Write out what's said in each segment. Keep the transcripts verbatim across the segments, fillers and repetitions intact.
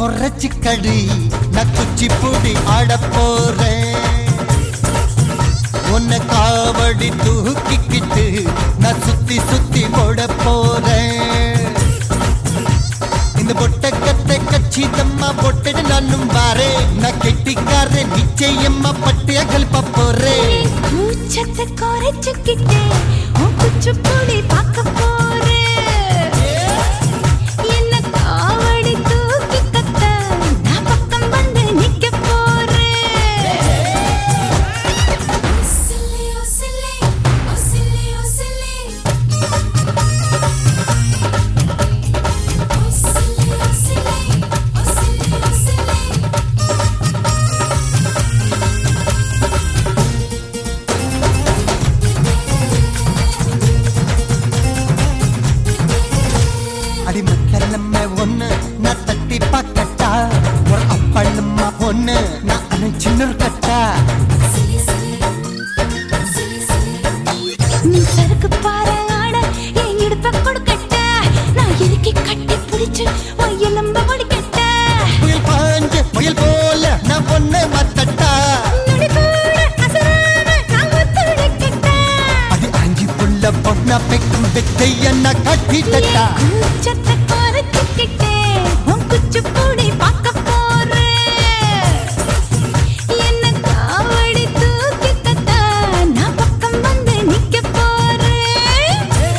குறைச்சிக்கடி நான் குச்சிப்புடி ஆட போறேன். உன்னை காவடி தூக்கிக்கிட்டு நான் சுத்தி சுத்தி ஓட போறேன். இந்த பொட்டக்கத்தை கச்சிதம்மா பொட்டடு நானும் வாரே. நான் கெட்டிக்கார நிச்சயம்மா பட்டிய கல்ப போறேன். கூச்சத்தை குறைச்சிக்கிட்டே உன் குச்சிப்புடி பார்க்க போறேன். அடிமக்கலம்ம ஒண்ணு நான் தட்டி பாக்கட்டா. ஒரு அப்பளம்மா ஒண்ணு நான் அணைச்சின்னு கட்டா. நீ சருக்கு பாரு ஆட என் இடுப்ப கொடுக்கட்ட. நான் இறுக்கி கட்டி பிடிச்சு எலும்ப ஒடிக்கட்ட. புயல் பாஞ்சு புயல் போல நான் ஒண்ணு மத்தட்டா. அது அஞ்சு புள்ள பொண்ணா பெக்கும் பெத்தைய நான் கட்டிட்டா. கூச்சத்தை குறைச்சிக்கிட்டே உன் குச்சிப்புடி பார்க்க போறேன். என்ன காவடி தூக்கிக்கட்டா நான் பக்கம் வந்து நிக்க போறேன்.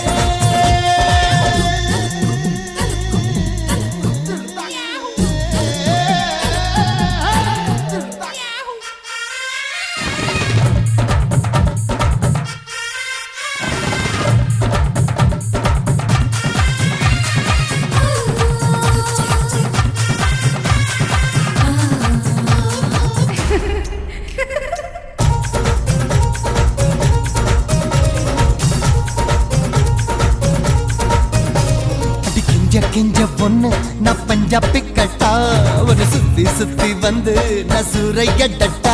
கெஞ்ச பொண்ணு நான் பஞ்சாபி கட்டா. ஒரு சுத்தி சுத்தி வந்து நான் சூறையட்டா.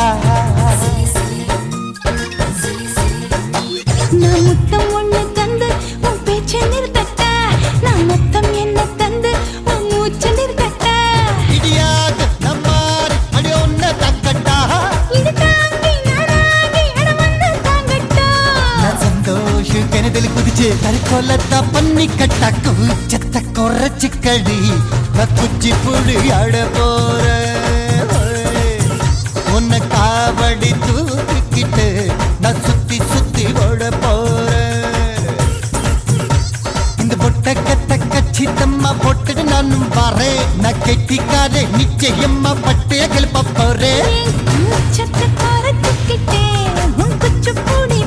நான் முத்தம் ஒண்ணு தந்து உன் பேச்சை நிறுத்தட்ட. நான் மொத்தம் என்ன தந்து உன் மூச்சை நிறுத்தட்ட. இடியாக நம்மாறு அடி ஒன்ன தக்கட்டா. இது தாங்கி நாடாகி இடம் வந்து தாங்கட்டா. நான் சந்தோஷ கிணதில் குதிச்சு கருக்கொல்லத்தா பண்ணி கட்டா. கூச்சத்தை குறைச்சிக்கடி நான் குச்சி புடி ஆட போறேன். உன்னை காவடி தூக்கிக்கிட்டு நான் சுத்தி சுத்தி ஓட போறேன். இந்த பொட்டக்கத்தை கச்சிதம்மா பொட்டடு நானும் வாரேன். நான் கெட்டிக்கார நிச்சயம்மா பட்டைய கிளப்ப போறேன். கூச்சத்தை குறைச்சிக்கிட்டே உன் குச்சிப்புடி